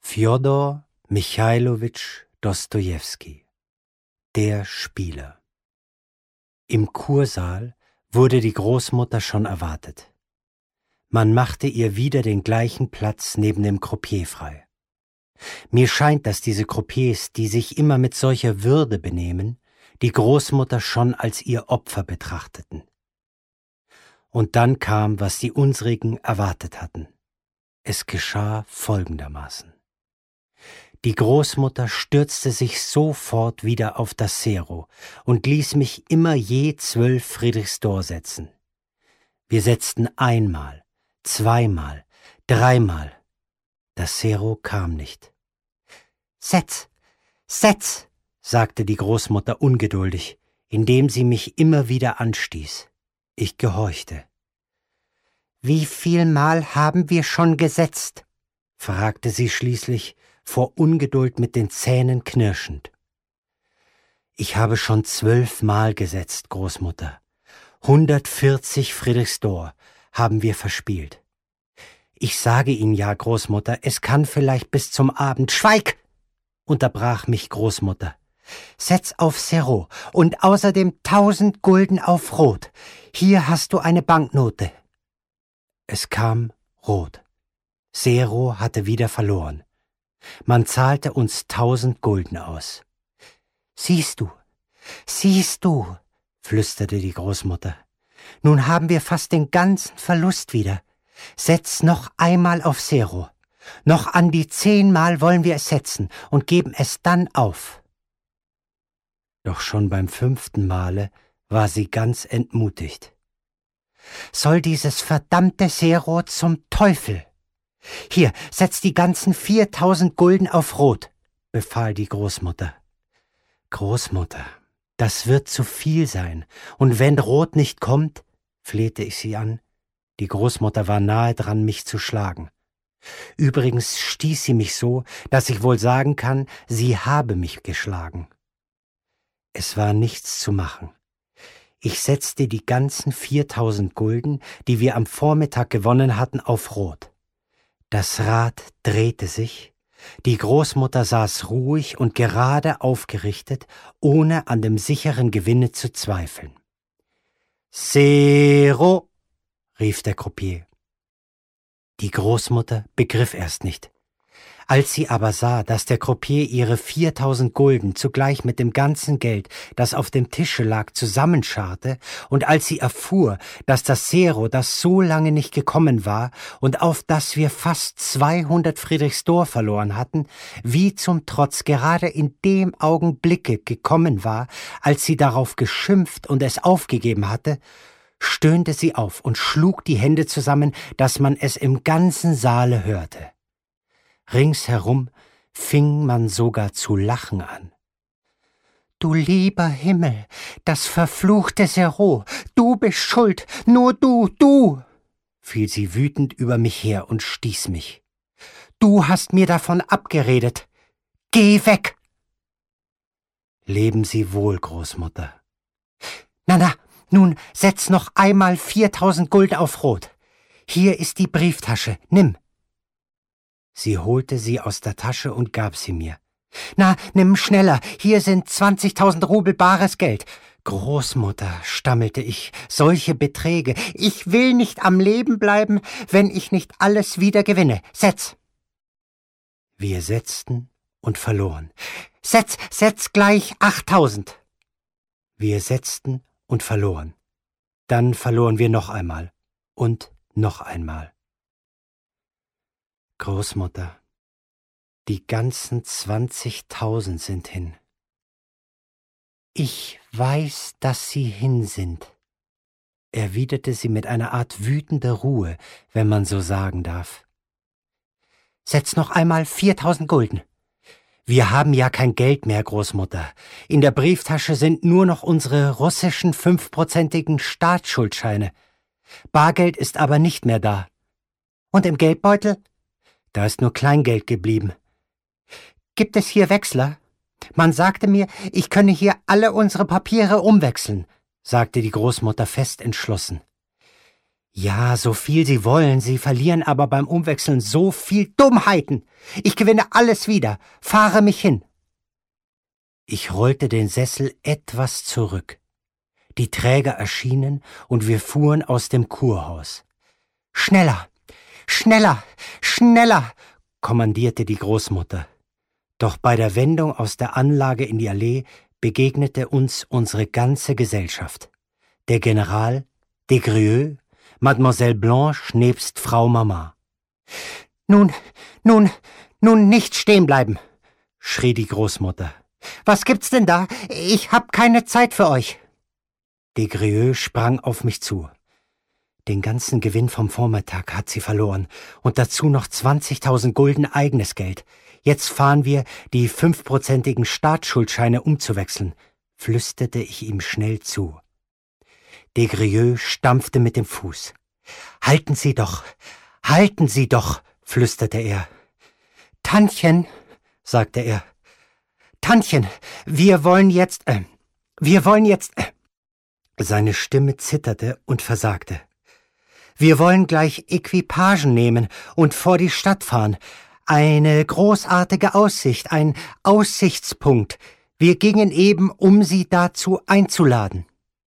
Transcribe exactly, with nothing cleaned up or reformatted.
Fjodor Michailowitsch Dostojewski, der Spieler. Im Kursaal wurde die Großmutter schon erwartet. Man machte ihr wieder den gleichen Platz neben dem Croupier frei. Mir scheint, dass diese Croupiers, die sich immer mit solcher Würde benehmen, die Großmutter schon als ihr Opfer betrachteten. Und dann kam, was die unsrigen erwartet hatten. Es geschah folgendermaßen. Die Großmutter stürzte sich sofort wieder auf das Zero und ließ mich immer je zwölf Friedrichsdor setzen. Wir setzten einmal, zweimal, dreimal. Das Zero kam nicht. »Setz, setz«, sagte die Großmutter ungeduldig, indem sie mich immer wieder anstieß. Ich gehorchte. »Wie viel Mal haben wir schon gesetzt?« fragte sie schließlich, vor Ungeduld mit den Zähnen knirschend. »Ich habe schon zwölfmal gesetzt, Großmutter. Hundertvierzig Friedrichsdor haben wir verspielt. Ich sage Ihnen ja, Großmutter, es kann vielleicht bis zum Abend...« »Schweig!« unterbrach mich Großmutter. »Setz auf Zero und außerdem tausend Gulden auf Rot. Hier hast du eine Banknote.« Es kam Rot. Zero hatte wieder verloren. Man zahlte uns tausend Gulden aus. »Siehst du, siehst du«, flüsterte die Großmutter. »Nun haben wir fast den ganzen Verlust wieder. Setz noch einmal auf Zero. Noch an die zehnmal wollen wir es setzen und geben es dann auf.« Doch schon beim fünften Male war sie ganz entmutigt. »Soll dieses verdammte Zero zum Teufel! Hier, setz die ganzen viertausend Gulden auf Rot«, befahl die Großmutter. »Großmutter, das wird zu viel sein, und wenn Rot nicht kommt«, flehte ich sie an. Die Großmutter war nahe dran, mich zu schlagen. Übrigens stieß sie mich so, dass ich wohl sagen kann, sie habe mich geschlagen. Es war nichts zu machen. Ich setzte die ganzen viertausend Gulden, die wir am Vormittag gewonnen hatten, auf Rot. Das Rad drehte sich, die Großmutter saß ruhig und gerade aufgerichtet, ohne an dem sicheren Gewinne zu zweifeln. »Zero«, rief der Croupier. Die Großmutter begriff erst nicht. Als sie aber sah, dass der Croupier ihre viertausend Gulden zugleich mit dem ganzen Geld, das auf dem Tische lag, zusammenscharrte, und als sie erfuhr, dass das Zero, das so lange nicht gekommen war und auf das wir fast zweihundert Friedrichsdor verloren hatten, wie zum Trotz gerade in dem Augenblicke gekommen war, als sie darauf geschimpft und es aufgegeben hatte, stöhnte sie auf und schlug die Hände zusammen, dass man es im ganzen Saale hörte. Ringsherum fing man sogar zu lachen an. »Du lieber Himmel, das verfluchte Zero, du bist schuld, nur du, du!« fiel sie wütend über mich her und stieß mich. »Du hast mir davon abgeredet. Geh weg!« »Leben Sie wohl, Großmutter.« »Na, na, nun setz noch einmal viertausend Gulden auf Rot. Hier ist die Brieftasche, nimm.« Sie holte sie aus der Tasche und gab sie mir. »Na, nimm schneller, hier sind zwanzigtausend Rubel bares Geld.« »Großmutter«, stammelte ich, »solche Beträge. Ich will nicht am Leben bleiben, wenn ich nicht alles wieder gewinne. Setz!« Wir setzten und verloren. »Setz, setz gleich achttausend!« Wir setzten und verloren. Dann verloren wir noch einmal und noch einmal. »Großmutter, die ganzen zwanzigtausend sind hin.« »Ich weiß, dass sie hin sind«, erwiderte sie mit einer Art wütender Ruhe, wenn man so sagen darf. »Setz noch einmal viertausend Gulden. Wir haben ja kein Geld mehr, Großmutter. In der Brieftasche sind nur noch unsere russischen fünfprozentigen Staatsschuldscheine. Bargeld ist aber nicht mehr da. Und im Geldbeutel? Da ist nur Kleingeld geblieben. Gibt es hier Wechsler? Man sagte mir, ich könne hier alle unsere Papiere umwechseln«, sagte die Großmutter fest entschlossen. Ja, so viel Sie wollen, Sie verlieren aber beim Umwechseln so viel Dummheiten. Ich gewinne alles wieder, fahre mich hin. Ich rollte den Sessel etwas zurück. Die Träger erschienen und wir fuhren aus dem Kurhaus. »Schneller, schneller, schneller«, kommandierte die Großmutter. Doch bei der Wendung aus der Anlage in die Allee begegnete uns unsere ganze Gesellschaft. Der General, Desgrieux, Mademoiselle Blanche nebst Frau Mama. »Nun, nun, nun nicht stehen bleiben«, schrie die Großmutter. »Was gibt's denn da? Ich hab keine Zeit für euch.« Desgrieux sprang auf mich zu. Den ganzen Gewinn vom Vormittag hat sie verloren und dazu noch zwanzigtausend Gulden eigenes Geld. Jetzt fahren wir, die fünfprozentigen Staatsschuldscheine umzuwechseln, flüsterte ich ihm schnell zu. Desgrieux stampfte mit dem Fuß. »Halten Sie doch, halten Sie doch«, flüsterte er. »Tantchen«, sagte er. »Tantchen, wir wollen jetzt, äh, wir wollen jetzt...« Äh. Seine Stimme zitterte und versagte. »Wir wollen gleich Equipagen nehmen und vor die Stadt fahren. Eine großartige Aussicht, ein Aussichtspunkt. Wir gingen eben, um Sie dazu einzuladen.«